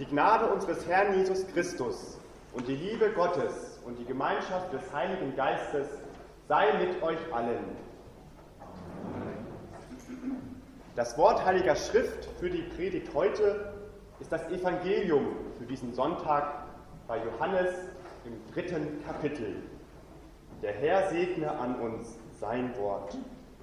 Die Gnade unseres Herrn Jesus Christus und die Liebe Gottes und die Gemeinschaft des Heiligen Geistes sei mit euch allen. Das Wort Heiliger Schrift für die Predigt heute ist das Evangelium für diesen Sonntag bei Johannes im 3. Kapitel. Der Herr segne an uns sein Wort.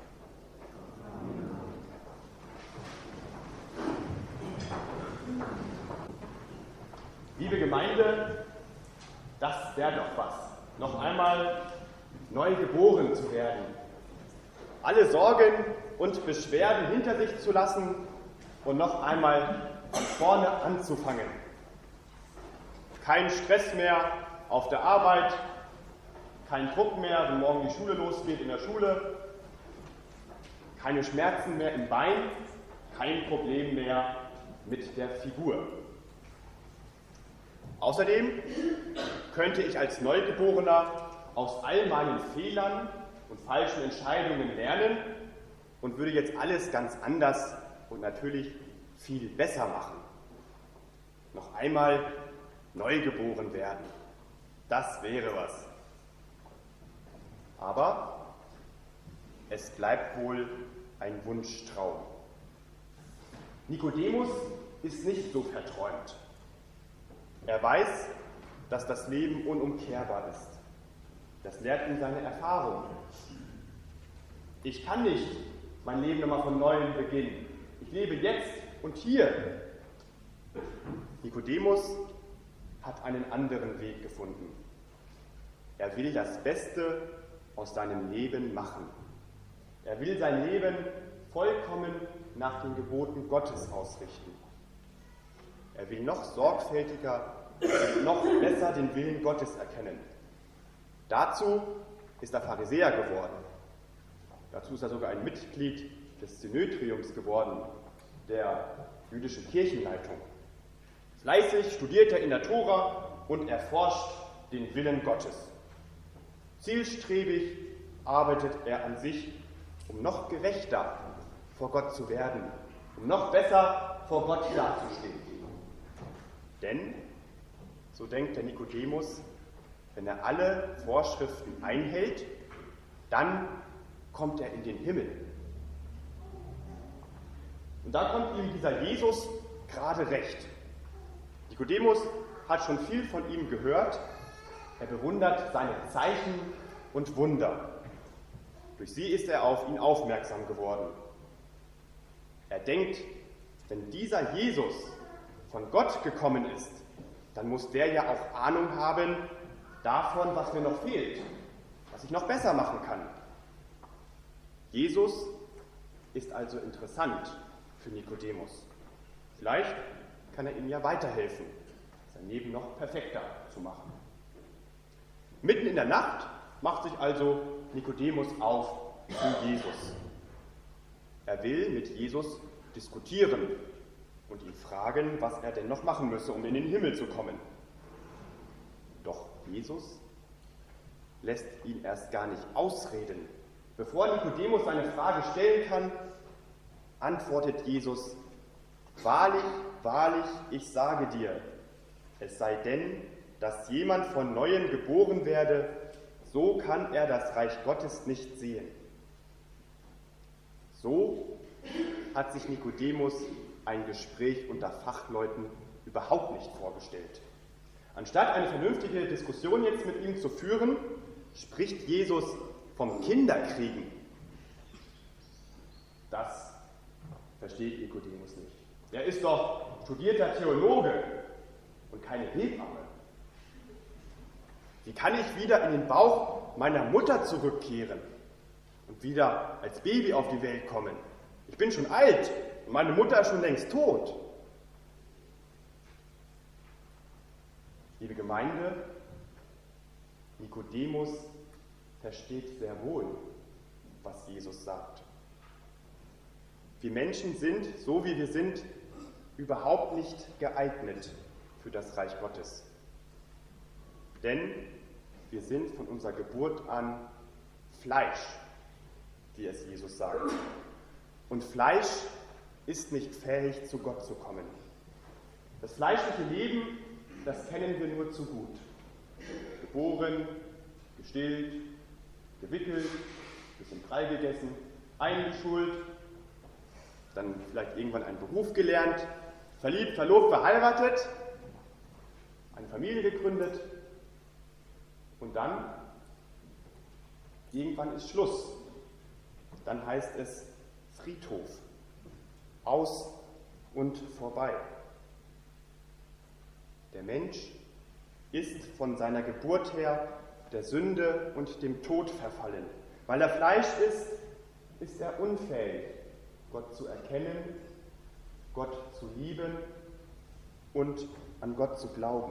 Liebe Gemeinde, das wäre doch was, noch einmal neu geboren zu werden. Alle Sorgen und Beschwerden hinter sich zu lassen und noch einmal von vorne anzufangen. Kein Stress mehr auf der Arbeit, kein Druck mehr, wenn morgen die Schule losgeht in der Schule, keine Schmerzen mehr im Bein, kein Problem mehr mit der Figur. Außerdem könnte ich als Neugeborener aus all meinen Fehlern und falschen Entscheidungen lernen und würde jetzt alles ganz anders und natürlich viel besser machen. Noch einmal neugeboren werden. Das wäre was. Aber es bleibt wohl ein Wunschtraum. Nikodemus ist nicht so verträumt. Er weiß, dass das Leben unumkehrbar ist. Das lehrt ihm seine Erfahrung. Ich kann nicht mein Leben nochmal von Neuem beginnen. Ich lebe jetzt und hier. Nikodemus hat einen anderen Weg gefunden. Er will das Beste aus seinem Leben machen. Er will sein Leben vollkommen nach den Geboten Gottes ausrichten. Er will noch sorgfältiger und noch besser den Willen Gottes erkennen. Dazu ist er Pharisäer geworden. Dazu ist er sogar ein Mitglied des Synödriums geworden, der jüdischen Kirchenleitung. Fleißig studiert er in der Tora und erforscht den Willen Gottes. Zielstrebig arbeitet er an sich, um noch gerechter vor Gott zu werden, um noch besser vor Gott dazustehen. Denn, so denkt der Nikodemus, wenn er alle Vorschriften einhält, dann kommt er in den Himmel. Und da kommt ihm dieser Jesus gerade recht. Nikodemus hat schon viel von ihm gehört. Er bewundert seine Zeichen und Wunder. Durch sie ist er auf ihn aufmerksam geworden. Er denkt, wenn dieser Jesus von Gott gekommen ist, dann muss der ja auch Ahnung haben davon, was mir noch fehlt, was ich noch besser machen kann. Jesus ist also interessant für Nikodemus. Vielleicht kann er ihm ja weiterhelfen, sein Leben noch perfekter zu machen. Mitten in der Nacht macht sich also Nikodemus auf zu Jesus. Er will mit Jesus diskutieren und ihn fragen, was er denn noch machen müsse, um in den Himmel zu kommen. Doch Jesus lässt ihn erst gar nicht ausreden. Bevor Nikodemus seine Frage stellen kann, antwortet Jesus: Wahrlich, wahrlich, ich sage dir, es sei denn, dass jemand von Neuem geboren werde, so kann er das Reich Gottes nicht sehen. So hat sich Nikodemus ein Gespräch unter Fachleuten überhaupt nicht vorgestellt. Anstatt eine vernünftige Diskussion jetzt mit ihm zu führen, spricht Jesus vom Kinderkriegen. Das versteht Nikodemus nicht. Er ist doch studierter Theologe und keine Hebamme. Wie kann ich wieder in den Bauch meiner Mutter zurückkehren und wieder als Baby auf die Welt kommen? Ich bin schon alt und meine Mutter ist schon längst tot. Liebe Gemeinde, Nikodemus versteht sehr wohl, was Jesus sagt. Wir Menschen sind, so wie wir sind, überhaupt nicht geeignet für das Reich Gottes. Denn wir sind von unserer Geburt an Fleisch, wie es Jesus sagt. Und Fleisch ist nicht fähig, zu Gott zu kommen. Das fleischliche Leben, das kennen wir nur zu gut. Geboren, gestillt, gewickelt, bisschen Brei gegessen, eingeschult, dann vielleicht irgendwann einen Beruf gelernt, verliebt, verlobt, verheiratet, eine Familie gegründet und dann irgendwann ist Schluss. Dann heißt es Friedhof. Aus und vorbei. Der Mensch ist von seiner Geburt her der Sünde und dem Tod verfallen. Weil er Fleisch ist, ist er unfähig, Gott zu erkennen, Gott zu lieben und an Gott zu glauben.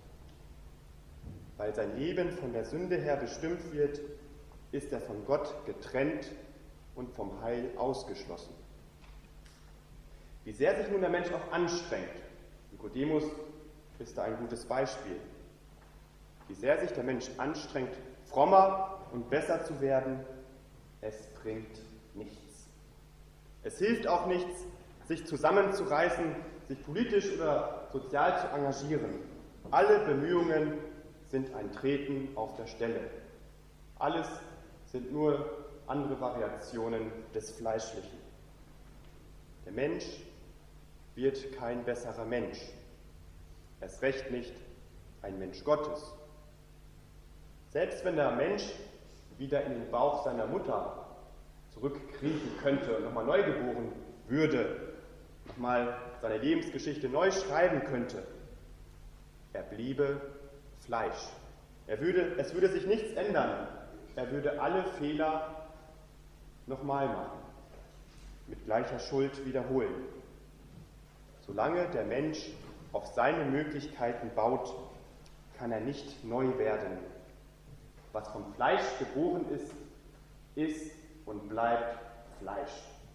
Weil sein Leben von der Sünde her bestimmt wird, ist er von Gott getrennt und vom Heil ausgeschlossen. Wie sehr sich nun der Mensch auch anstrengt, Nikodemus ist da ein gutes Beispiel, wie sehr sich der Mensch anstrengt, frommer und besser zu werden, es bringt nichts. Es hilft auch nichts, sich zusammenzureißen, sich politisch oder sozial zu engagieren. Alle Bemühungen sind ein Treten auf der Stelle. Alles sind nur andere Variationen des Fleischlichen. Der Mensch wird kein besserer Mensch. Erst recht nicht ein Mensch Gottes. Selbst wenn der Mensch wieder in den Bauch seiner Mutter zurückkriechen könnte und nochmal neu geboren würde, nochmal seine Lebensgeschichte neu schreiben könnte, er bliebe Fleisch. Es würde sich nichts ändern. Er würde alle Fehler nochmal machen, mit gleicher Schuld wiederholen. Solange der Mensch auf seine Möglichkeiten baut, kann er nicht neu werden. Was vom Fleisch geboren ist, ist und bleibt Fleisch.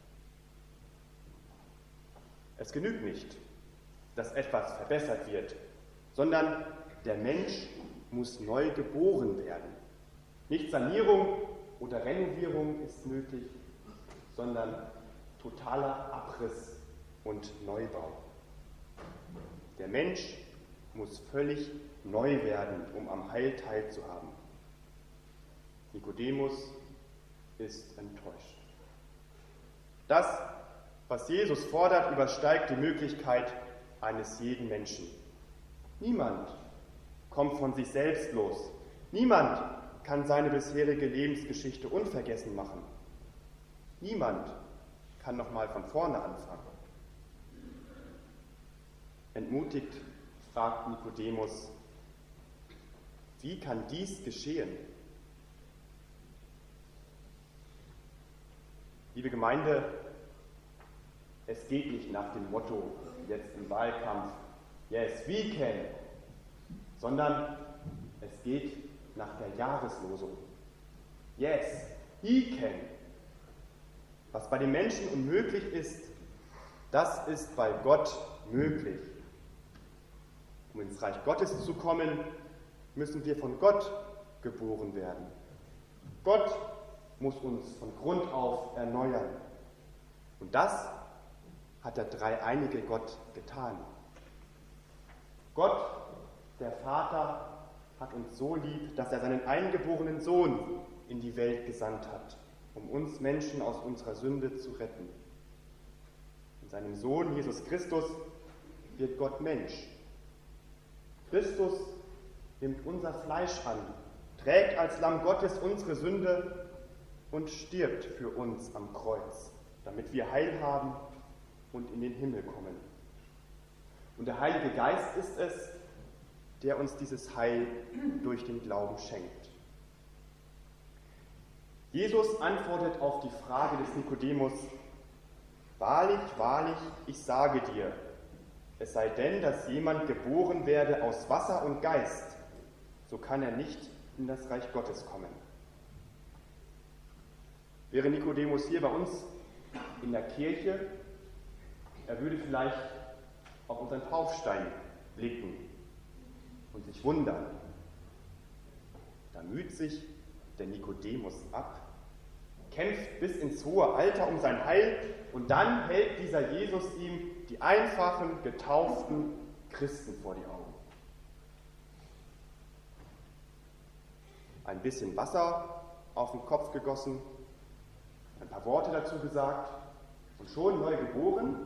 Es genügt nicht, dass etwas verbessert wird, sondern der Mensch muss neu geboren werden. Nicht Sanierung oder Renovierung ist nötig, sondern totaler Abriss und Neubau. Der Mensch muss völlig neu werden, um am Heil teilzuhaben. Nikodemus ist enttäuscht. Das, was Jesus fordert, übersteigt die Möglichkeit eines jeden Menschen. Niemand kommt von sich selbst los. Niemand kann seine bisherige Lebensgeschichte unvergessen machen. Niemand kann nochmal von vorne anfangen. Entmutigt fragt Nikodemus, wie kann dies geschehen? Liebe Gemeinde, es geht nicht nach dem Motto, jetzt im Wahlkampf, yes, we can, sondern es geht nach der Jahreslosung. Yes, he can. Was bei den Menschen unmöglich ist, das ist bei Gott möglich. Um ins Reich Gottes zu kommen, müssen wir von Gott geboren werden. Gott muss uns von Grund auf erneuern. Und das hat der dreieinige Gott getan. Gott, der Vater, hat uns so lieb, dass er seinen eingeborenen Sohn in die Welt gesandt hat, um uns Menschen aus unserer Sünde zu retten. In seinem Sohn Jesus Christus wird Gott Mensch. Christus nimmt unser Fleisch an, trägt als Lamm Gottes unsere Sünde und stirbt für uns am Kreuz, damit wir Heil haben und in den Himmel kommen. Und der Heilige Geist ist es, der uns dieses Heil durch den Glauben schenkt. Jesus antwortet auf die Frage des Nikodemus: Wahrlich, wahrlich, ich sage dir, es sei denn, dass jemand geboren werde aus Wasser und Geist, so kann er nicht in das Reich Gottes kommen. Wäre Nikodemus hier bei uns in der Kirche, er würde vielleicht auf unseren Taufstein blicken und sich wundern. Da müht sich der Nikodemus ab, kämpft bis ins hohe Alter um sein Heil und dann hält dieser Jesus ihm die einfachen, getauften Christen vor die Augen. Ein bisschen Wasser auf den Kopf gegossen, ein paar Worte dazu gesagt und schon neu geboren?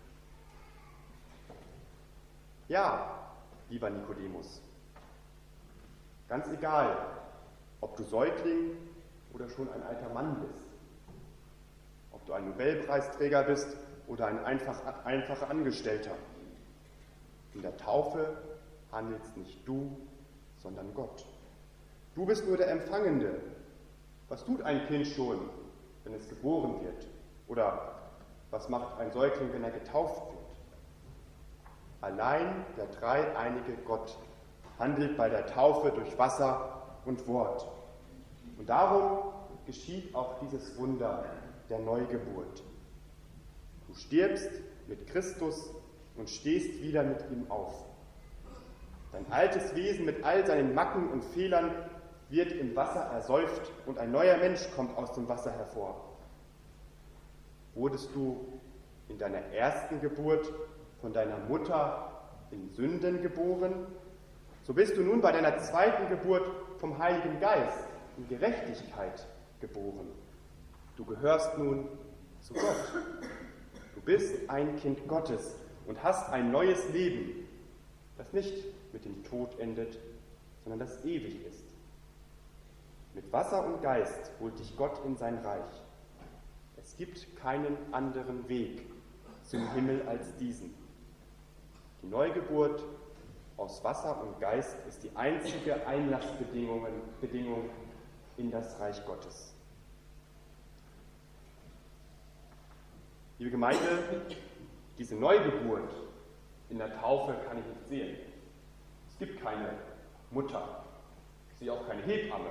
Ja, lieber Nikodemus, ganz egal, ob du Säugling oder schon ein alter Mann bist, ob du ein Nobelpreisträger bist oder ein einfacher Angestellter. In der Taufe handelst nicht du, sondern Gott. Du bist nur der Empfangende. Was tut ein Kind schon, wenn es geboren wird? Oder was macht ein Säugling, wenn er getauft wird? Allein der dreieinige Gott handelt bei der Taufe durch Wasser und Wort. Und darum geschieht auch dieses Wunder der Neugeburt. Du stirbst mit Christus und stehst wieder mit ihm auf. Dein altes Wesen mit all seinen Macken und Fehlern wird im Wasser ersäuft und ein neuer Mensch kommt aus dem Wasser hervor. Wurdest du in deiner ersten Geburt von deiner Mutter in Sünden geboren, so bist du nun bei deiner zweiten Geburt vom Heiligen Geist in Gerechtigkeit geboren. Du gehörst nun zu Gott. Du bist ein Kind Gottes und hast ein neues Leben, das nicht mit dem Tod endet, sondern das ewig ist. Mit Wasser und Geist holt dich Gott in sein Reich. Es gibt keinen anderen Weg zum Himmel als diesen. Die Neugeburt aus Wasser und Geist ist die einzige Einlassbedingung in das Reich Gottes. Liebe Gemeinde, diese Neugeburt in der Taufe kann ich nicht sehen. Es gibt keine Mutter, ich sehe auch keine Hebamme.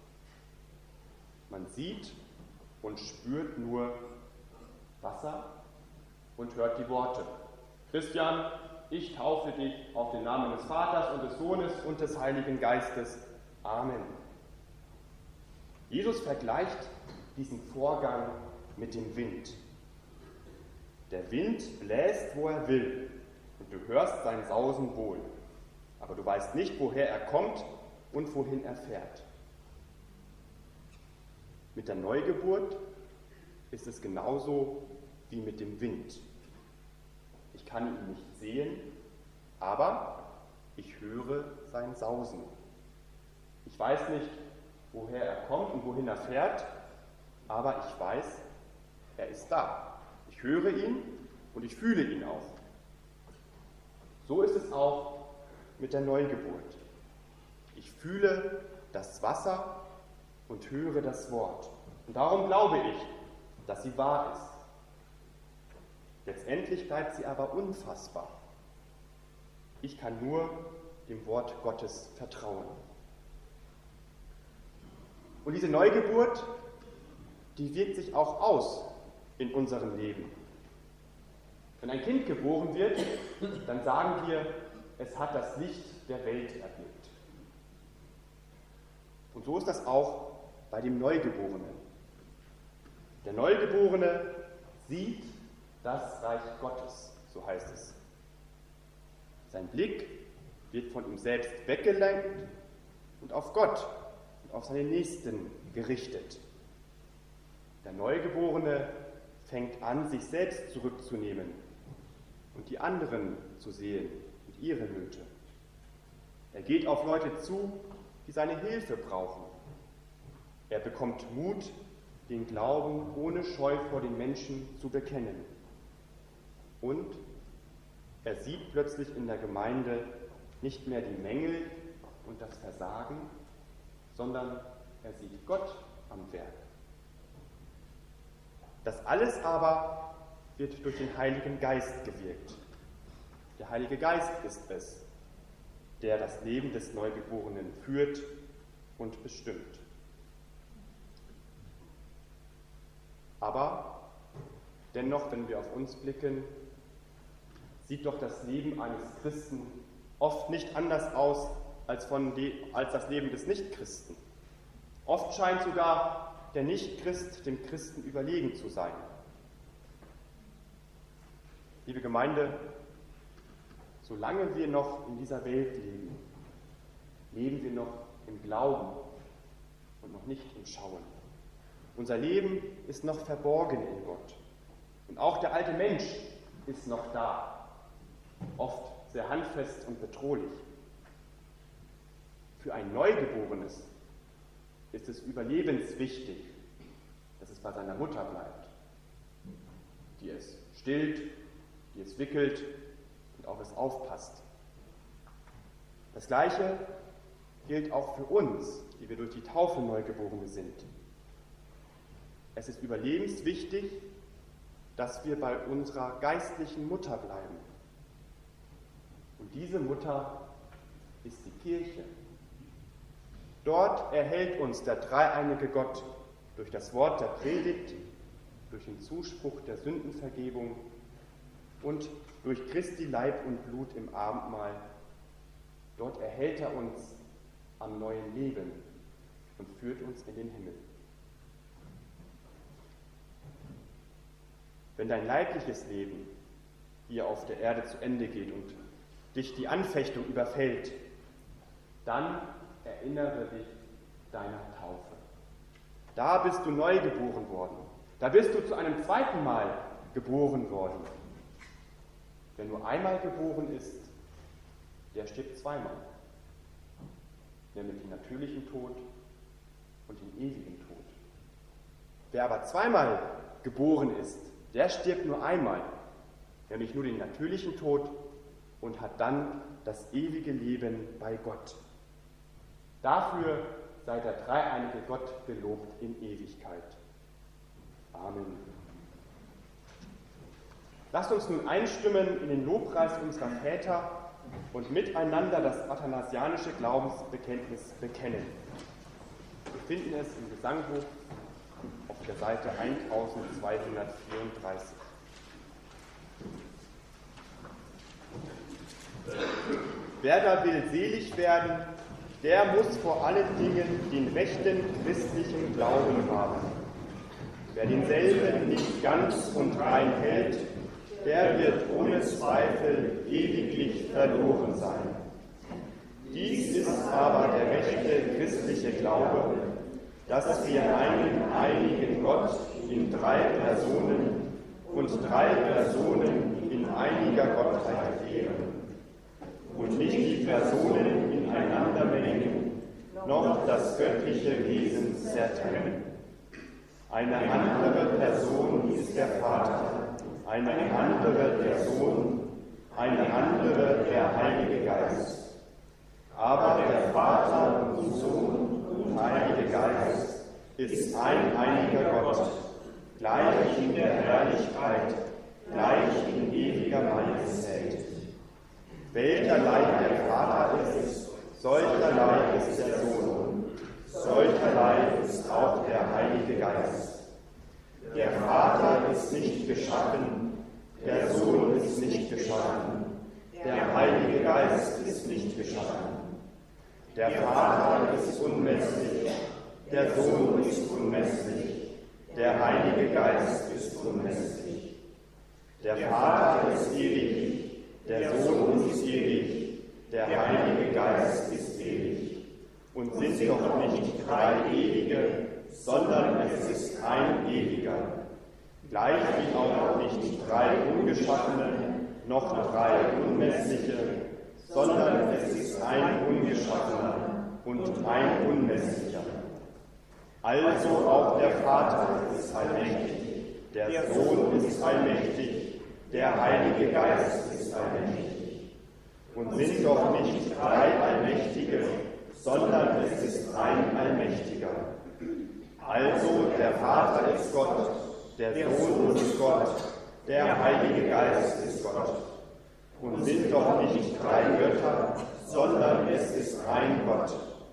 Man sieht und spürt nur Wasser und hört die Worte. Christian, ich taufe dich auf den Namen des Vaters und des Sohnes und des Heiligen Geistes. Amen. Jesus vergleicht diesen Vorgang mit dem Wind. Der Wind bläst, wo er will, und du hörst sein Sausen wohl, aber du weißt nicht, woher er kommt und wohin er fährt. Mit der Neugeburt ist es genauso wie mit dem Wind. Ich kann ihn nicht sehen, aber ich höre sein Sausen. Ich weiß nicht, woher er kommt und wohin er fährt, aber ich weiß, er ist da. Ich höre ihn und ich fühle ihn auch. So ist es auch mit der Neugeburt. Ich fühle das Wasser und höre das Wort. Und darum glaube ich, dass sie wahr ist. Letztendlich bleibt sie aber unfassbar. Ich kann nur dem Wort Gottes vertrauen. Und diese Neugeburt, die wirkt sich auch aus in unserem Leben. Wenn ein Kind geboren wird, dann sagen wir, es hat das Licht der Welt erblickt. Und so ist das auch bei dem Neugeborenen. Der Neugeborene sieht das Reich Gottes, so heißt es. Sein Blick wird von ihm selbst weggelenkt und auf Gott und auf seine Nächsten gerichtet. Der Neugeborene fängt an, sich selbst zurückzunehmen und die anderen zu sehen und ihre Nöte. Er geht auf Leute zu, die seine Hilfe brauchen. Er bekommt Mut, den Glauben ohne Scheu vor den Menschen zu bekennen. Und er sieht plötzlich in der Gemeinde nicht mehr die Mängel und das Versagen, sondern er sieht Gott am Werk. Das alles aber wird durch den Heiligen Geist gewirkt. Der Heilige Geist ist es, der das Leben des Neugeborenen führt und bestimmt. Aber dennoch, wenn wir auf uns blicken, sieht doch das Leben eines Christen oft nicht anders aus als das Leben des Nichtchristen. Oft scheint sogar der Nichtchrist dem Christen überlegen zu sein. Liebe Gemeinde, solange wir noch in dieser Welt leben, leben wir noch im Glauben und noch nicht im Schauen. Unser Leben ist noch verborgen in Gott. Und auch der alte Mensch ist noch da, oft sehr handfest und bedrohlich. Für ein Neugeborenes ist es überlebenswichtig, dass es bei seiner Mutter bleibt, die es stillt, die es wickelt und auf es aufpasst. Das Gleiche gilt auch für uns, die wir durch die Taufe Neugeborene sind. Es ist überlebenswichtig, dass wir bei unserer geistlichen Mutter bleiben. Und diese Mutter ist die Kirche. Dort erhält uns der dreieinige Gott durch das Wort der Predigt, durch den Zuspruch der Sündenvergebung und durch Christi Leib und Blut im Abendmahl. Dort erhält er uns am neuen Leben und führt uns in den Himmel. Wenn dein leibliches Leben hier auf der Erde zu Ende geht und dich die Anfechtung überfällt, dann erinnere dich deiner Taufe. Da bist du neu geboren worden. Da bist du zu einem zweiten Mal geboren worden. Wer nur einmal geboren ist, der stirbt zweimal. Nämlich den natürlichen Tod und den ewigen Tod. Wer aber zweimal geboren ist, der stirbt nur einmal, nämlich nur den natürlichen Tod und hat dann das ewige Leben bei Gott. Dafür sei der dreieinige Gott gelobt in Ewigkeit. Amen. Lasst uns nun einstimmen in den Lobpreis unserer Väter und miteinander das athanasianische Glaubensbekenntnis bekennen. Wir finden es im Gesangbuch auf der Seite 1234. Wer da will selig werden, der muss vor allen Dingen den rechten christlichen Glauben haben. Wer denselben nicht ganz und rein hält, der wird ohne Zweifel ewiglich verloren sein. Dies ist aber der rechte christliche Glaube, dass wir einen einigen Gott in drei Personen und drei Personen in einiger Gottheit ehren und nicht die Personen ineinander mengen, noch das göttliche Wesen zertrennen. Eine andere Person ist der Vater, eine andere der Sohn, eine andere der Heilige Geist. Aber der Vater und Sohn und Heilige Geist ist ein einiger Gott, gleich in der Herrlichkeit, gleich in ewiger Majestät. Welcherlei der Vater ist, solcherlei ist der Sohn, solcherlei ist auch der Heilige Geist. Der Vater ist nicht geschaffen, der Sohn ist nicht geschaffen, der Heilige Geist ist nicht geschaffen. Der Vater ist unmesslich, der Sohn ist unmesslich, der Heilige Geist ist unmesslich. Der Vater ist ewig, der Sohn ist ewig, der Heilige Geist ist ewig. Und sind doch nicht drei Ewige, sondern es ist ein Ewiger. Gleich wie auch nicht drei Ungeschaffene, noch drei Unmessliche, sondern es ist ein Ungeschaffener und ein Unmesslicher. Also auch der Vater ist allmächtig, der Sohn ist allmächtig, der Heilige Geist ist allmächtig. Und sind doch nicht drei Allmächtige, sondern es ist ein Allmächtiger. Also der Vater ist Gott, der Sohn ist Gott, der Heilige Geist ist Gott. Und sind doch nicht drei Götter, sondern es ist ein Gott.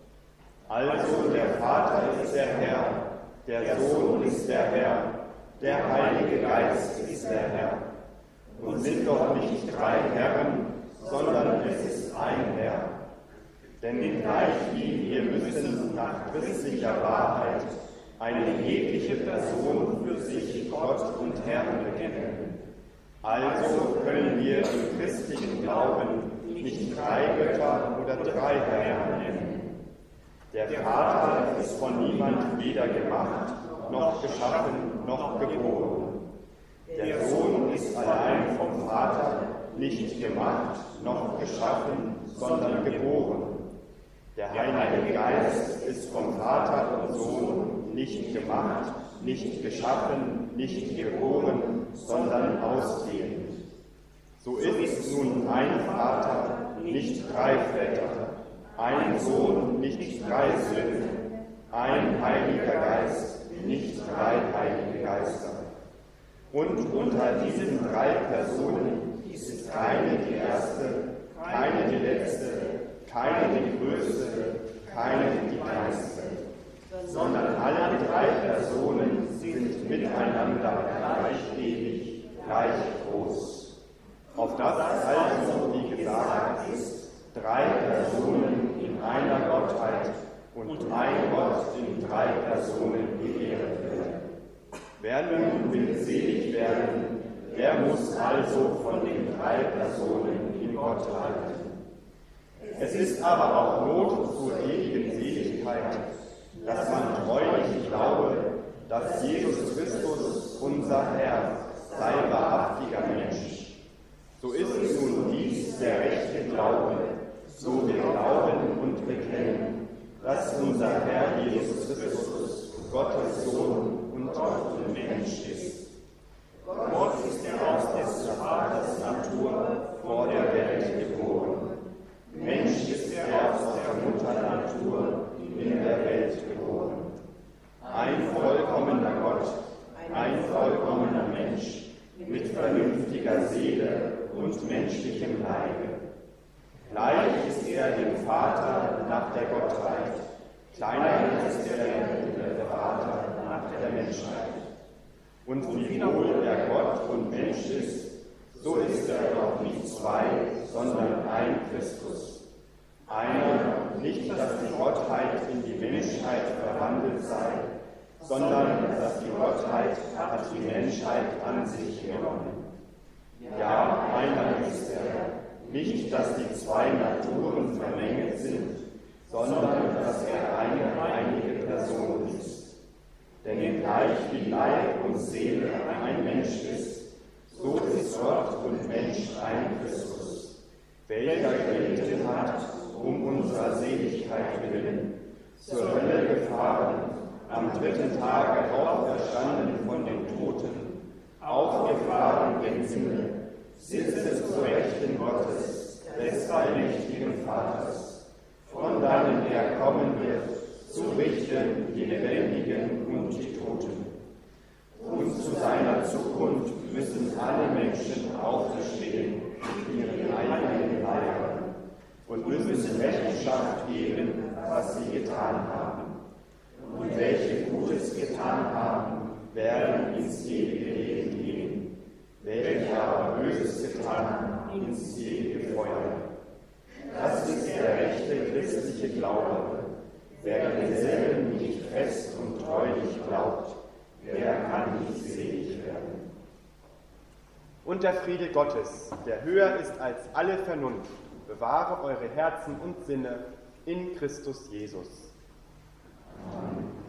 Also der Vater ist der Herr, der Sohn ist der Herr, der Heilige Geist ist der Herr. Und sind doch nicht drei Herren, sondern es ist ein Herr. Denn gleich wie wir müssen nach christlicher Wahrheit eine jegliche Person für sich Gott und Herrn bekennen. Also können wir im christlichen Glauben drei Götter oder drei Herren nennen. Der Vater ist von niemand weder gemacht, noch geschaffen, noch geboren. Der Sohn ist allein vom Vater nicht gemacht, noch geschaffen, sondern geboren. Der Heilige Geist ist vom Vater und Sohn nicht gemacht, nicht geschaffen, nicht geboren, sondern ausgehend. So ist nun ein Vater, nicht drei Väter, ein Sohn, nicht drei Söhne, ein Heiliger Geist, nicht drei Heilige Geister. Und unter diesen drei Personen ist keine die erste, keine die letzte, keine die größte, keine die kleinste, sondern alle drei Personen sind miteinander gleich ewig, gleich groß. Auf das also, wie gesagt ist, drei Personen in einer Gottheit und ein Gott in drei Personen geehrt wird. Wer nun will selig werden, der muss also von den drei Personen in Gott halten. Es ist aber auch Not zur ewigen Seligkeit, dass man treulich glaube, dass Jesus Christus, unser Herr, sei wahrhaftiger Mensch. So ist nun dies der rechte Glaube, so wir glauben und bekennen, dass unser Herr Jesus Christus Gottes Sohn und Gott und Mensch ist. Gott ist er aus des Vaters Natur vor der Welt geboren. Mensch ist er aus der Mutter Natur in der Welt geboren. Ein vollkommener Gott, ein vollkommener Mensch, mit vernünftiger Seele und menschlichem Leibe. Gleich ist er dem Vater nach der Gottheit, kleiner ist er der Vater nach der Menschheit. Und wiewohl er Gott und Mensch ist, so ist er doch nicht zwei, sondern ein Christus. Einer, nicht, dass die Gottheit in die Menschheit verwandelt sei, sondern dass die Gottheit hat die Menschheit an sich genommen. Ja, einer ist er, nicht, dass die zwei Naturen vermengt sind, sondern dass er eine einige Person ist. Denn gleich wie Leib und Seele ein Mensch ist, so ist Gott und Mensch ein Christus, welcher gelitten hat, um unserer Seligkeit willen, zur Hölle gefahren, am dritten Tage auferstanden von den Toten, aufgefahren gen Himmel, sitzt zur Rechten Gottes, des allmächtigen Vaters, von dannen er kommen wird, zu richten die Lebendigen und die Toten. Und zu seiner Zukunft müssen alle Menschen auferstehen in ihren eigenen Leibern und müssen Rechenschaft geben, was sie getan haben. Und welche Gutes getan haben, werden ins ewige Leben gehen, welche aber Böses getan, ins ewige Feuer. Das ist der rechte christliche Glaube. Wer denselben nicht fest und treulich glaubt, der kann nicht selig werden. Und der Friede Gottes, der höher ist als alle Vernunft, bewahre eure Herzen und Sinne in Christus Jesus. Amen.